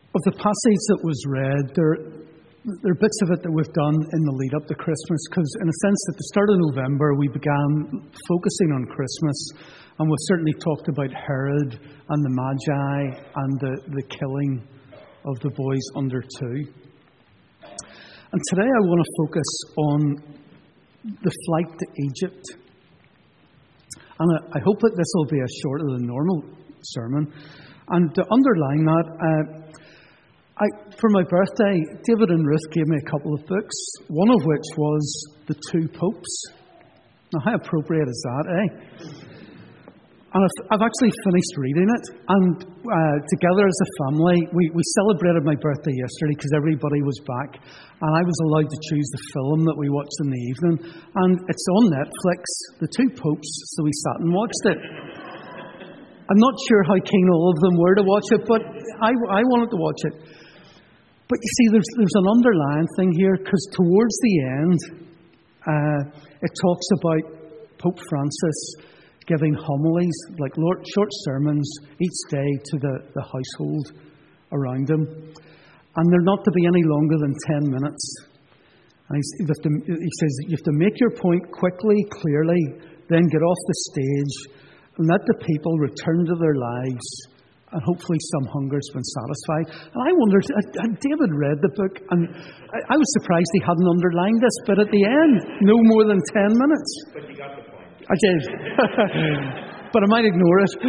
of the passage that was read, there are bits of it that we've done in the lead up to Christmas, because in a sense at the start of November we began focusing on Christmas, and we've certainly talked about Herod and the Magi and the killing of the boys under 2. And today I want to focus on the flight to Egypt. And I hope that this will be a shorter than normal sermon. And to underline that, for my birthday, David and Ruth gave me a couple of books, one of which was The Two Popes. Now, how appropriate is that, eh? And I've actually finished reading it, and together as a family, we celebrated my birthday yesterday because everybody was back, and I was allowed to choose the film that we watched in the evening, and it's on Netflix, The Two Popes, so we sat and watched it. I'm not sure how keen all of them were to watch it, but I wanted to watch it. But you see, there's an underlying thing here, because towards the end, it talks about Pope Francis giving homilies, like short sermons each day to the household around him. And they're not to be any longer than 10 minutes. And he says you have to make your point quickly, clearly, then get off the stage and let the people return to their lives, and hopefully some hunger's been satisfied. And I wondered, had David read the book? And I was surprised he hadn't underlined this, but at the end, no more than 10 minutes. But you got the point. I did. But I might ignore it.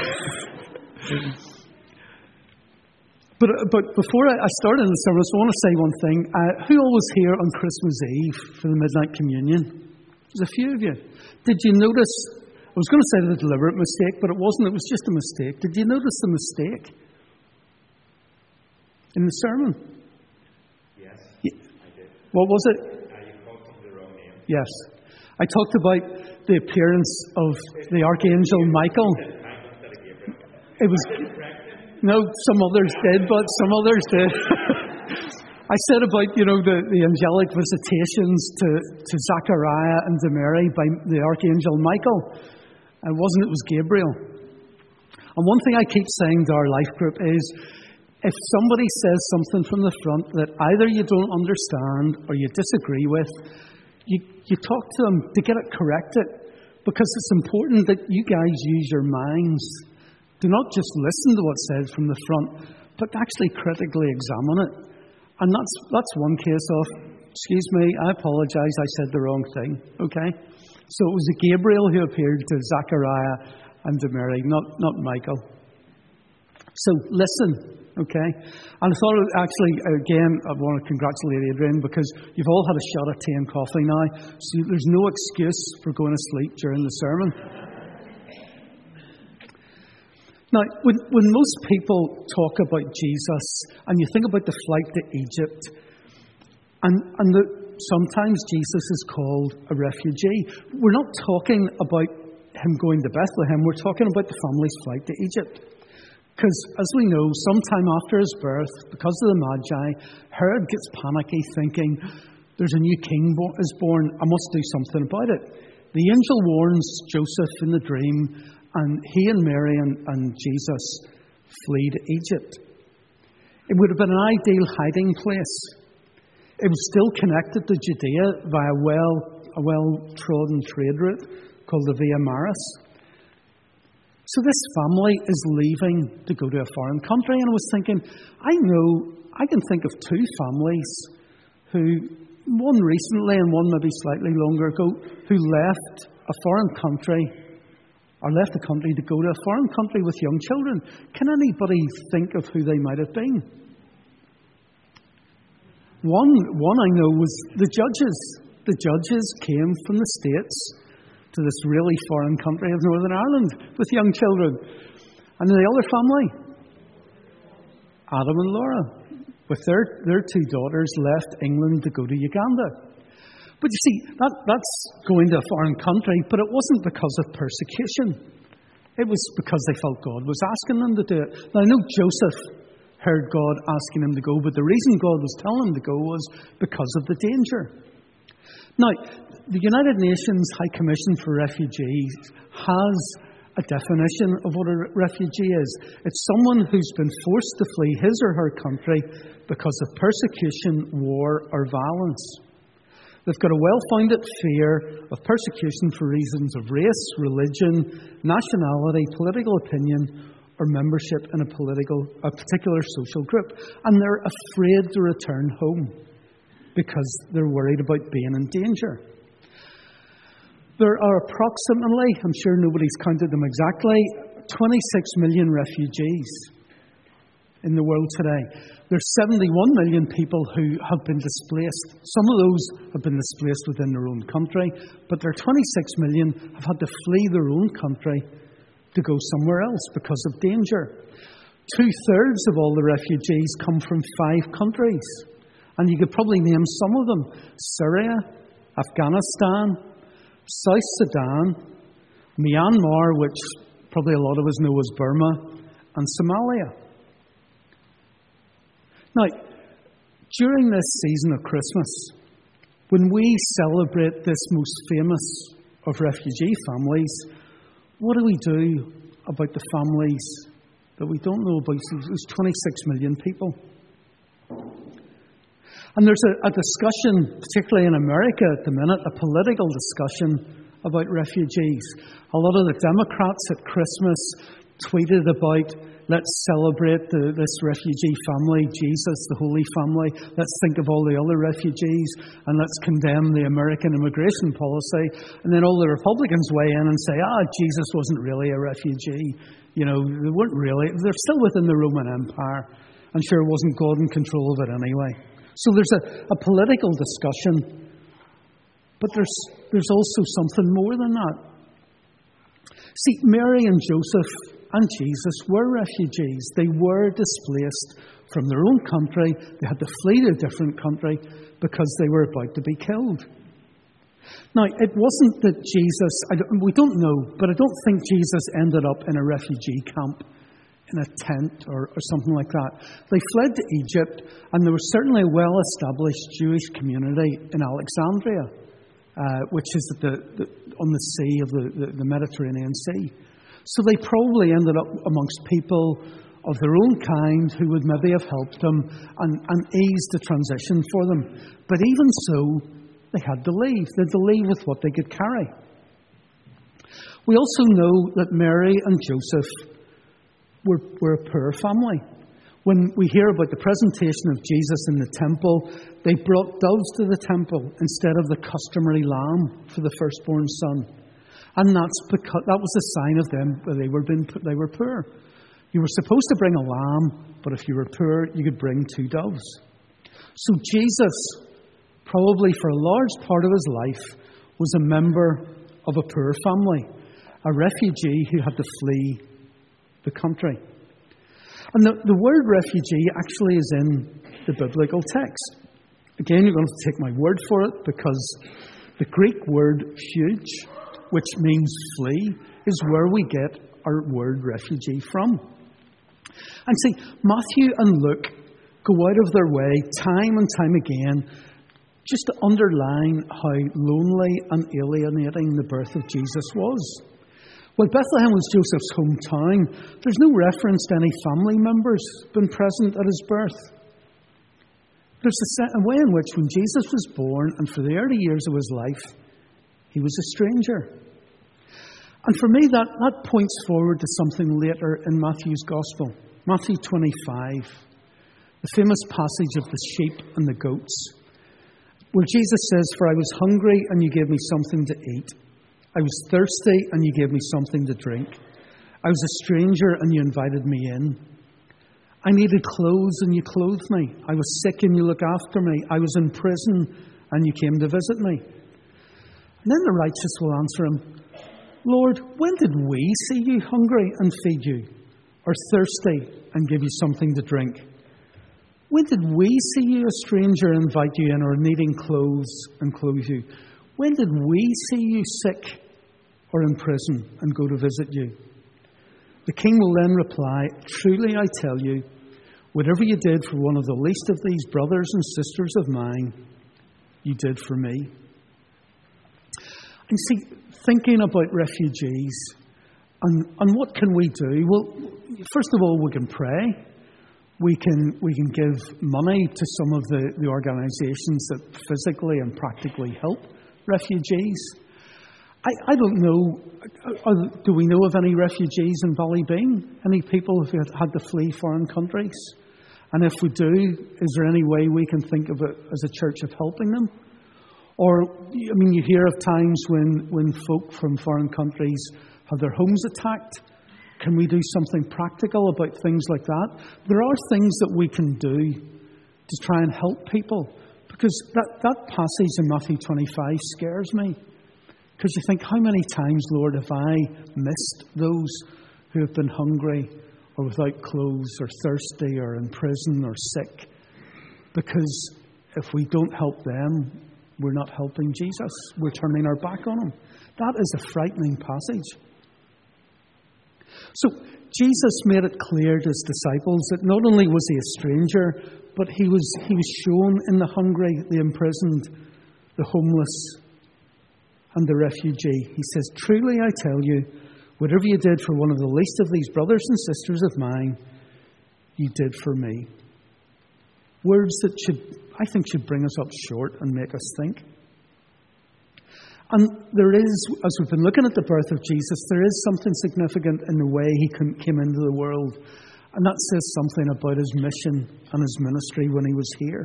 But before I start in the service, I want to say one thing. Who all was here on Christmas Eve for the Midnight Communion? There's a few of you. Did you notice, I was going to say the deliberate mistake, but it wasn't. It was just a mistake. Did you notice the mistake in the sermon? Yes, I did. What was it? You called him the wrong name. Yes. I talked about the appearance of the Archangel Michael. It was... No, some others did, but some others did. I said about, the angelic visitations to Zachariah and to Mary by the Archangel Michael. It wasn't, it was Gabriel. And one thing I keep saying to our life group is, if somebody says something from the front that either you don't understand or you disagree with, you talk to them to get it corrected, because it's important that you guys use your minds. Do not just listen to what's said from the front, but actually critically examine it. And that's one case of, excuse me, I apologize, I said the wrong thing. Okay? So it was Gabriel who appeared to Zachariah and to Mary, not Michael. So listen. Okay? And I thought, actually, again, I want to congratulate Adrian, because you've all had a shot of tea and coffee now, so there's no excuse for going to sleep during the sermon. Now, when most people talk about Jesus, and you think about the flight to Egypt, and sometimes Jesus is called a refugee, we're not talking about him going to Bethlehem, we're talking about the family's flight to Egypt. Because, as we know, sometime after his birth, because of the Magi, Herod gets panicky, thinking, there's a new king is born, I must do something about it. The angel warns Joseph in the dream, and he and Mary and Jesus flee to Egypt. It would have been an ideal hiding place. It was still connected to Judea via a well-trodden trade route called the Via Maris. So this family is leaving to go to a foreign country, and I was thinking, I can think of two families who, one recently and one maybe slightly longer ago, who left a foreign country, or left the country to go to a foreign country with young children. Can anybody think of who they might have been? One I know was the Judges. The Judges came from the States to this really foreign country of Northern Ireland with young children. And the other family, Adam and Laura, with their two daughters, left England to go to Uganda. But you see, that's going to a foreign country, but it wasn't because of persecution. It was because they felt God was asking them to do it. Now, I know Joseph heard God asking him to go, but the reason God was telling him to go was because of the danger. Now, the United Nations High Commission for Refugees has a definition of what a refugee is. It's someone who's been forced to flee his or her country because of persecution, war, or violence. They've got a well-founded fear of persecution for reasons of race, religion, nationality, political opinion, or membership in a particular social group. And they're afraid to return home because they're worried about being in danger. There are approximately, I'm sure nobody's counted them exactly, 26 million refugees in the world today. There's 71 million people who have been displaced. Some of those have been displaced within their own country, but there are 26 million have had to flee their own country to go somewhere else because of danger. 2/3 of all the refugees come from 5 countries. And you could probably name some of them: Syria, Afghanistan, South Sudan, Myanmar, which probably a lot of us know as Burma, and Somalia. Now, during this season of Christmas, when we celebrate this most famous of refugee families, what do we do about the families that we don't know about? There's 26 million people. And there's a discussion, particularly in America at the minute, a political discussion about refugees. A lot of the Democrats at Christmas tweeted about, let's celebrate this refugee family, Jesus, the Holy Family. Let's think of all the other refugees and let's condemn the American immigration policy. And then all the Republicans weigh in and say, Jesus wasn't really a refugee. You know, they weren't really. They're still within the Roman Empire. I'm sure it wasn't God in control of it anyway. So there's a political discussion, but there's also something more than that. See, Mary and Joseph and Jesus were refugees. They were displaced from their own country. They had to flee to a different country because they were about to be killed. Now, it wasn't that Jesus, we don't know, but I don't think Jesus ended up in a refugee camp, in a tent or something like that. They fled to Egypt, and there was certainly a well-established Jewish community in Alexandria, which is on the sea of the Mediterranean Sea. So they probably ended up amongst people of their own kind who would maybe have helped them and eased the transition for them. But even so, they had to leave. They had to leave with what they could carry. We also know that Mary and Joseph were a poor family. When we hear about the presentation of Jesus in the temple, they brought doves to the temple instead of the customary lamb for the firstborn son. And that's because that was a sign of them that they were poor. You were supposed to bring a lamb, but if you were poor, you could bring 2 doves. So Jesus, probably for a large part of his life, was a member of a poor family, a refugee who had to flee the country. And the word refugee actually is in the biblical text. Again, you're going to take my word for it, because the Greek word huge, which means flee, is where we get our word refugee from. And see, Matthew and Luke go out of their way time and time again just to underline how lonely and alienating the birth of Jesus was. While Bethlehem was Joseph's hometown, there's no reference to any family members being present at his birth. There's a way in which when Jesus was born, and for the early years of his life, he was a stranger. And for me, that points forward to something later in Matthew's Gospel. Matthew 25, the famous passage of the sheep and the goats, where Jesus says, "For I was hungry, and you gave me something to eat. I was thirsty, and you gave me something to drink. I was a stranger, and you invited me in. I needed clothes, and you clothed me. I was sick, and you looked after me. I was in prison, and you came to visit me." And then the righteous will answer him, "Lord, when did we see you hungry and feed you, or thirsty and give you something to drink? When did we see you a stranger and invite you in, or needing clothes and clothe you? When did we see you sick or in prison and go to visit you?" The king will then reply, "Truly I tell you, whatever you did for one of the least of these brothers and sisters of mine, you did for me." And see, thinking about refugees, And what can we do? Well, first of all, we can pray. We can give money to some of the organisations that physically and practically help refugees. I don't know, do we know of any refugees in Ballybeen? Any people who have had to flee foreign countries? And if we do, is there any way we can think of it as a church of helping them? Or, I mean, you hear of times when folk from foreign countries have their homes attacked. Can we do something practical about things like that? There are things that we can do to try and help people. Because that passage in Matthew 25 scares me. Because you think, how many times, Lord, have I missed those who have been hungry or without clothes or thirsty or in prison or sick? Because if we don't help them, we're not helping Jesus. We're turning our back on him. That is a frightening passage. So Jesus made it clear to his disciples that not only was he a stranger, but he was shown in the hungry, the imprisoned, the homeless, and the refugee. He says, "Truly I tell you, whatever you did for one of the least of these brothers and sisters of mine, you did for me." Words that I think should bring us up short and make us think. And there is, as we've been looking at the birth of Jesus, there is something significant in the way he came into the world. And that says something about his mission and his ministry when he was here.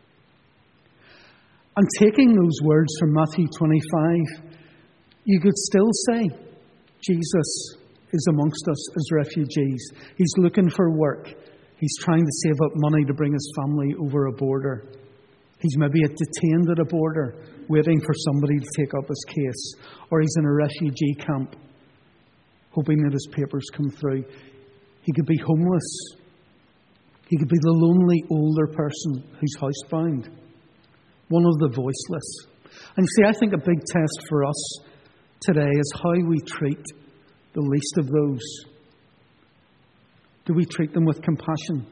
And taking those words from Matthew 25, you could still say, Jesus is amongst us as refugees. He's looking for work. He's trying to save up money to bring his family over a border. He's maybe detained at a border, waiting for somebody to take up his case. Or he's in a refugee camp, hoping that his papers come through. He could be homeless. He could be the lonely older person who's housebound. One of the voiceless. And you see, I think a big test for us today is how we treat the least of those. Do we treat them with compassion?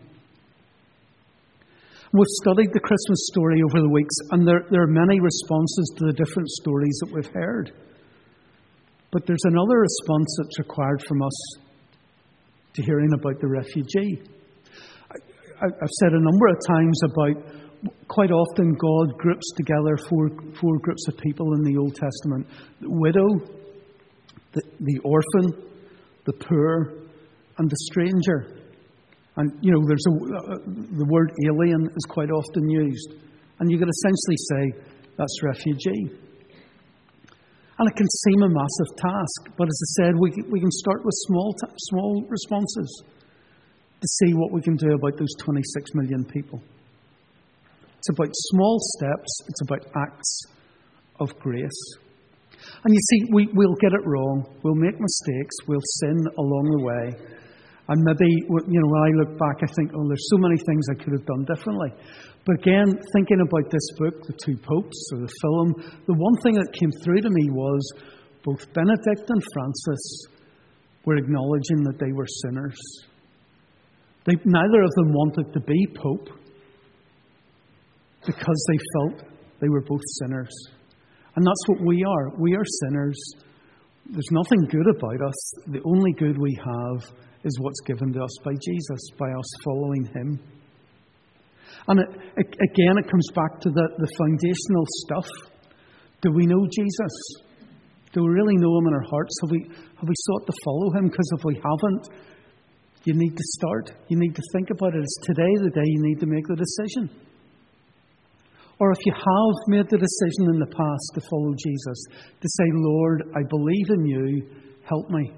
We've studied the Christmas story over the weeks, and there are many responses to the different stories that we've heard. But there's another response that's required from us to hearing about the refugee. I've said a number of times about quite often God groups together four groups of people in the Old Testament: the widow, the orphan, the poor, and the stranger. And, you know, the word alien is quite often used. And you could essentially say that's refugee. And it can seem a massive task. But as I said, we can start with small responses to see what we can do about those 26 million people. It's about small steps. It's about acts of grace. And you see, we'll get it wrong. We'll make mistakes. We'll sin along the way. And maybe, you know, when I look back, I think, oh, there's so many things I could have done differently. But again, thinking about this book, The Two Popes, or the film, the one thing that came through to me was both Benedict and Francis were acknowledging that they were sinners. Neither of them wanted to be Pope because they felt they were both sinners. And that's what we are. We are sinners. There's nothing good about us. The only good we have is what's given to us by Jesus, by us following him. And again, it comes back to the foundational stuff. Do we know Jesus? Do we really know him in our hearts? Have we sought to follow him? Because if we haven't, you need to start. You need to think about it. Is today the day you need to make the decision? Or if you have made the decision in the past to follow Jesus, to say, Lord, I believe in you, help me.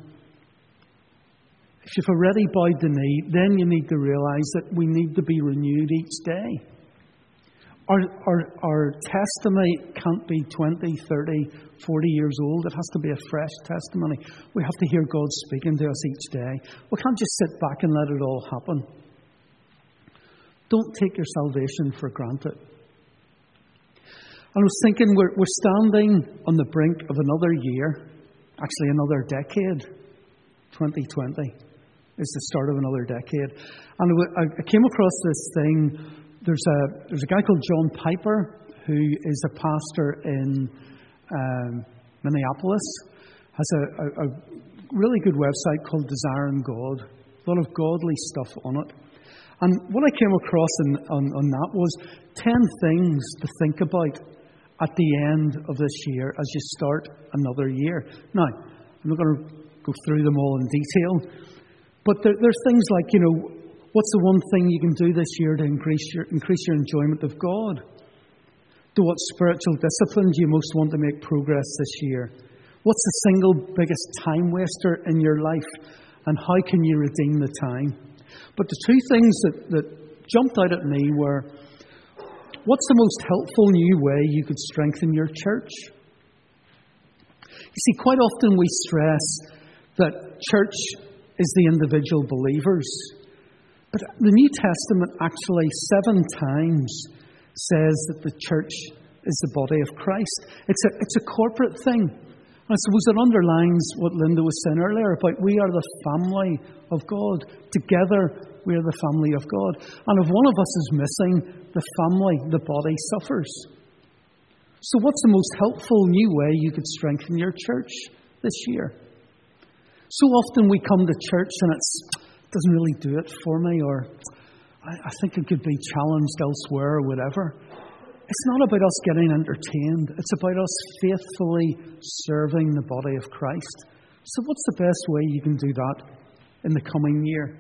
If you've already bowed the knee, then you need to realise that we need to be renewed each day. Our testimony can't be 20, 30, 40 years old. It has to be a fresh testimony. We have to hear God speaking to us each day. We can't just sit back and let it all happen. Don't take your salvation for granted. And I was thinking, we're standing on the brink of another year, actually another decade. 2020 is the start of another decade. And I came across this thing. There's a guy called John Piper, who is a pastor in Minneapolis, has a really good website called Desiring God. A lot of godly stuff on it. And what I came across on that was 10 things to think about at the end of this year as you start another year. Now, I'm not going to go through them all in detail, but there's things like, what's the one thing you can do this year to increase your enjoyment of God? To what spiritual discipline do you most want to make progress this year? What's the single biggest time waster in your life? And how can you redeem the time? But the two things that jumped out at me were, what's the most helpful new way you could strengthen your church? You see, quite often we stress that church is the individual believers. But the New Testament actually 7 times says that the church is the body of Christ. It's a corporate thing. And I suppose it underlines what Linda was saying earlier about we are the family of God. Together, we are the family of God. And if one of us is missing, the family, the body, suffers. So what's the most helpful new way you could strengthen your church this year? So often we come to church and it doesn't really do it for me, or I think it could be challenged elsewhere or whatever. It's not about us getting entertained. It's about us faithfully serving the body of Christ. So what's the best way you can do that in the coming year?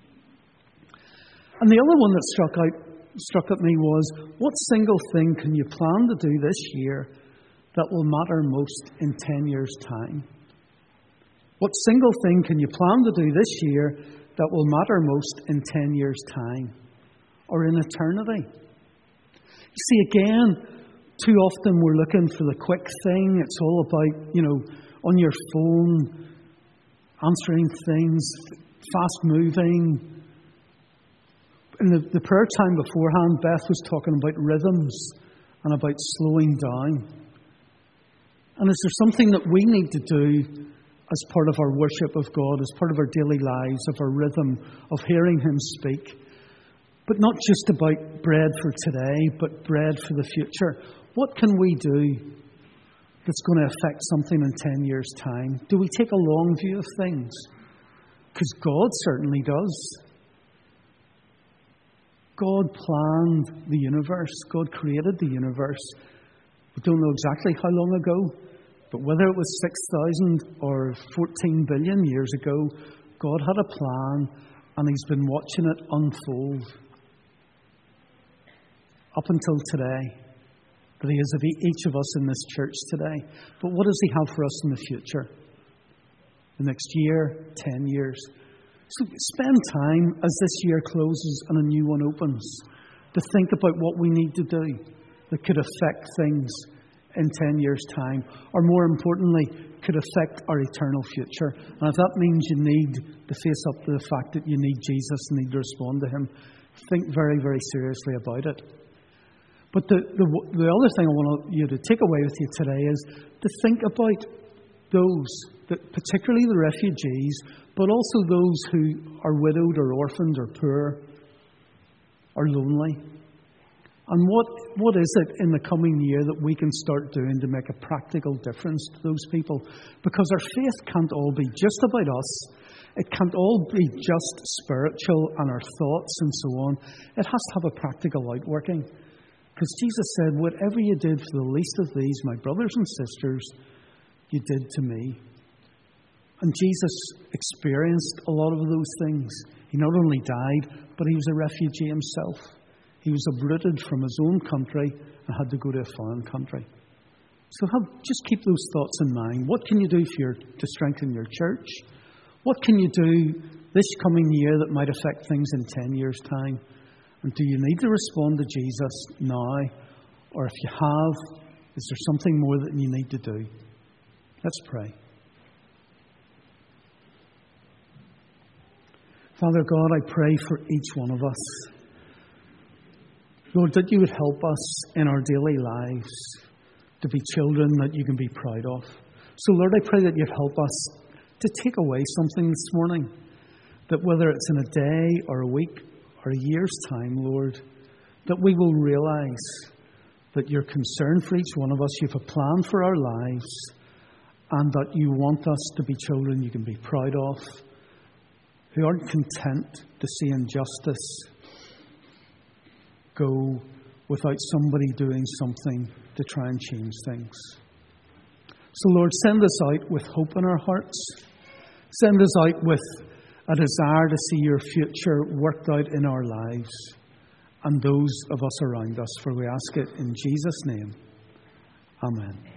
And the other one that struck at me was, what single thing can you plan to do this year that will matter most in 10 years' time? What single thing can you plan to do this year that will matter most in 10 years' time or in eternity? You see, again, too often we're looking for the quick thing. It's all about, on your phone, answering things, fast moving. In the prayer time beforehand, Beth was talking about rhythms and about slowing down. And is there something that we need to do as part of our worship of God, as part of our daily lives, of our rhythm, of hearing Him speak? But not just about bread for today, but bread for the future. What can we do that's going to affect something in 10 years' time? Do we take a long view of things? Because God certainly does. God planned the universe. God created the universe. We don't know exactly how long ago, but whether it was 6,000 or 14 billion years ago, God had a plan and He's been watching it unfold up until today. That He is of each of us in this church today. But what does He have for us in the future? The next year, 10 years. So spend time as this year closes and a new one opens to think about what we need to do that could affect things in 10 years' time, or more importantly, could affect our eternal future. And if that means you need to face up to the fact that you need Jesus and need to respond to Him, think very, very seriously about it. But the other thing I want you to take away with you today is to think about those, particularly the refugees, but also those who are widowed or orphaned or poor or lonely. And what is it in the coming year that we can start doing to make a practical difference to those people? Because our faith can't all be just about us. It can't all be just spiritual and our thoughts and so on. It has to have a practical outworking. Because Jesus said, whatever you did for the least of these, my brothers and sisters, you did to me. And Jesus experienced a lot of those things. He not only died, but He was a refugee Himself. He was uprooted from His own country and had to go to a foreign country. So just keep those thoughts in mind. What can you do to strengthen your church? What can you do this coming year that might affect things in 10 years' time? And do you need to respond to Jesus now? Or if you have, is there something more that you need to do? Let's pray. Father God, I pray for each one of us. Lord, that you would help us in our daily lives to be children that you can be proud of. So Lord, I pray that you'd help us to take away something this morning, that whether it's in a day or a week or a year's time, Lord, that we will realize that you're concerned for each one of us, you have a plan for our lives, and that you want us to be children you can be proud of, who aren't content to see injustice go without somebody doing something to try and change things. So, Lord, send us out with hope in our hearts. Send us out with a desire to see your future worked out in our lives and those of us around us. For we ask it in Jesus' name. Amen.